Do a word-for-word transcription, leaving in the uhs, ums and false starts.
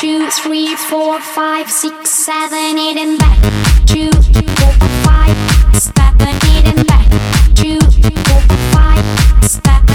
two, three, four, five, six, seven, eight, and back. Two, four, five, seven, eight, and back. Two, four, five, seven.